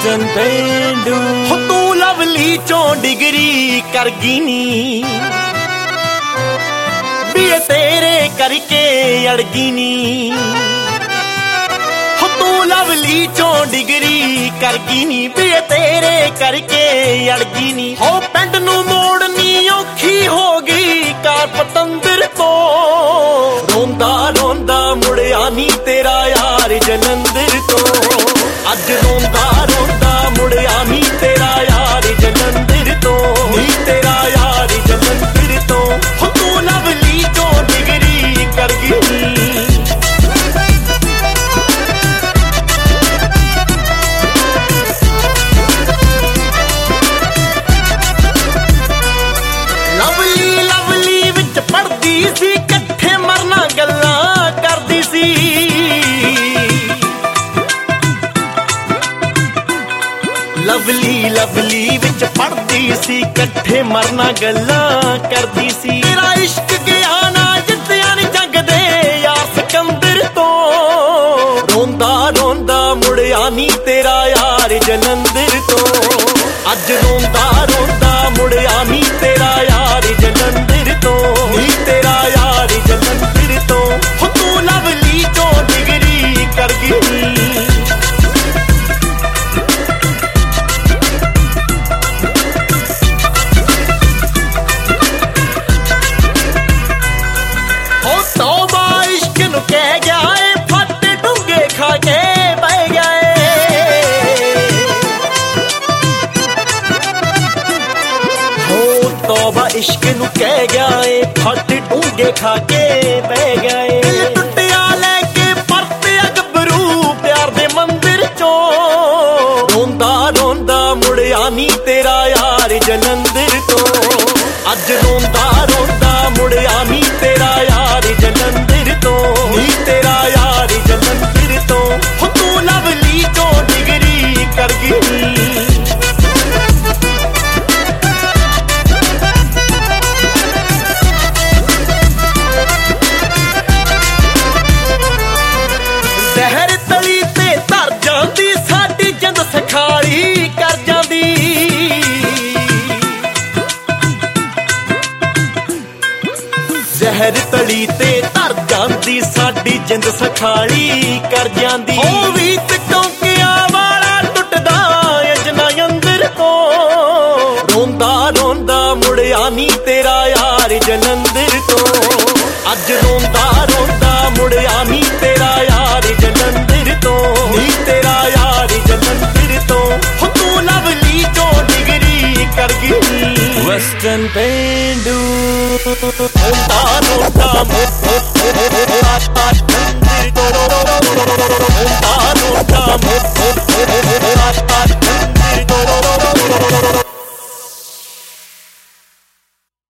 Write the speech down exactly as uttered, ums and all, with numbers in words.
western ਪੇਂਡੂ ਹੋ ਤੂੰ ਲਵਲੀ ਚੋਂ ਡਿਗਰੀ ਕਰ ਗਈ ਨੀ ਵੀ ਤੇਰੇ ਕਰਕੇ ਅੜਗੀ ਨੀ ਹੋ ਤੂੰ ਲਵਲੀ ਚੋਂ ਡਿਗਰੀ ਕਰ ਗਈ ਨੀ ਵੀ ਤੇਰੇ ਕਰਕੇ ਅੜਗੀ ਨੀ ਹੋ ਪਿੰਡ ਨੂੰ ਮੋੜਨੀ ਔਖੀ ਹੋ ਗਈ ਕਾਰ ਪਤੰਦਰ ਤੋਂ ਰੋਂਦਾ ਰੋਂਦਾ ਮੁੜਿਆ ਨੀ ਤੇਰਾ ਯਾਰ ਜਲੰਧਰ ਤੋਂ ਅੱਜ ਰੋਂਦਾ ਰੋਂਦਾ ਮੁੜਿਆ ਨੀ ਤੇਰਾ ਯਾਰ ਜਲੰਧਰ ਤੋਂ ਨੀ ਤੇਰਾ ਯਾਰ ਜਲੰਧਰ ਤੋਂ ਹੋ ਤੂੰ ਲਵਲੀ ਚੋਂ ਡਿਗਰੀ ਕਰ ਗਈ ਲਵਲੀ ਲਵਲੀ ਵਿੱਚ ਪੜਦੀ ਸੀ ਇਕੱਠੇ ਮਰਨਾ ਗੱਲਾਂ ਕਰਦੀ ਸੀ ਲਵਲੀ ਲਵਲੀ ਵਿੱਚ ਪੜਦੀ ਸੀ ਇਕੱਠੇ ਮਰਨਾ ਗੱਲਾਂ ਕਰਦੀ ਸੀ ਤੇਰਾ ਇਸ਼ਕ ਗਿਆ ਨਾ ਜਿੱਤਿਆ ਨੀ ਜੰਗ ਦੇ ਯਾਰ ਸਿਕੰਦਰ ਤੋਂ ਰੋਂਦਾ ਰੋਂਦਾ ਮੁੜਿਆ ਨੀ ਤੇਰਾ ਯਾਰ ਜਲੰਧਰ ਤੋਂ ਅੱਜ ਰੋਂਦਾ ਰੋਂਦਾ ਮੁੜਿਆ ਨੀ ਤੇਰਾ ਯਾਰ ਜਲੰਧਰ ਤੋਂ ਨੀ ਤੇਰਾ ਯਾਰ ਜਲੰਧਰ ਤੋਂ ਹੋ ਤੂੰ ਲਵਲੀ ਚੋਂ ਡਿਗਰੀ ਕਰ ਗਈ ਤੋਬਾ ਇਸ਼ਕ ਨੂੰ ਕਹਿ ਗਿਆ ਏ ਫੱਟ ਡੂੰਘੇ ਖਾ ਕੇ ਬਹਿ ਗਏ ਦਿਲ ਟੁੱਟਿਆ ਲੈ ਕੇ ਪਰਤਿਆ ਗੱਭਰੂ ਪਿਆਰ ਦੇ ਮੰਦਿਰ ਚੋਂ ਰੋਂਦਾ ਰੋਂਦਾ ਮੁੜਿਆ ਨੀ ਤੇਰਾ ਯਾਰ ਜਲੰਧਰ ਤੋਂ ਅੱਜ ਰੋਂਦਾ ਰੋਂਦਾ ਮੁੜਿਆ ਨੀ ਤੇਰਾ ਯਾਰ ਜਲੰਧਰ ਤੋਂ ਨੀ ਤੇਰਾ ਯਾਰ ਜਲੰਧਰ ਤੋਂ ਹੋ ਤੂੰ ਲਵਲੀ ਚੋਂ ਡਿਗਰੀ ਕਰ ਗਈ ਜ਼ਹਿਰ ਤਲੀ ਤੇ ਧਰ ਜਾਂਦੀ ਸਾਡੀ ਜਿੰਦ ਸਖਾਲੀ ਕਰ ਜਾਂਦੀ ਜ਼ਹਿਰ ਤਲੀ ਤੇ ਧਰ ਜਾਂਦੀ ਸਾਡੀ ਜਿੰਦ ਸਖਾਲੀ ਕਰ ਜਾਂਦੀ ਉਹ ਵੀ ਟੌਂਕਿਆਂ ਵਾਲਾ ਟੁੱਟਦਾ ਅਜਨਾ ਅੰਦਰ ਤੋਂ ਰੋਂਦਾ ਰੋਂਦਾ ਮੁੜਿਆ ਨੀ ਤੇਰਾ ਯਾਰ ਜਲੰਧਰ ਤੋਂ ਅੱਜ ਰੋਂਦਾ ਰੋਂਦਾ ਮੁੜਿਆ ਨੀ ਤੇਰਾ ਯਾਰ ਜਲੰਧਰ ਤੋਂ ਨੀ ਤੇਰਾ ਯਾਰ ਜਲੰਧਰ ਤੋਂ ਹੋ ਤੂੰ ਲਵਲੀ ਚੋਂ ਡਿਗਰੀ ਕਰ ਗਈ ਵੈਸਟਰਨ ਪੇਂਡੂ ਰੋਂਦਾ ਰੋਂਦਾ ਮੁੜਿਆ ਨੀ ਤੇਰਾ ਯਾਰ ਜਲੰਧਰ ਤੋਂ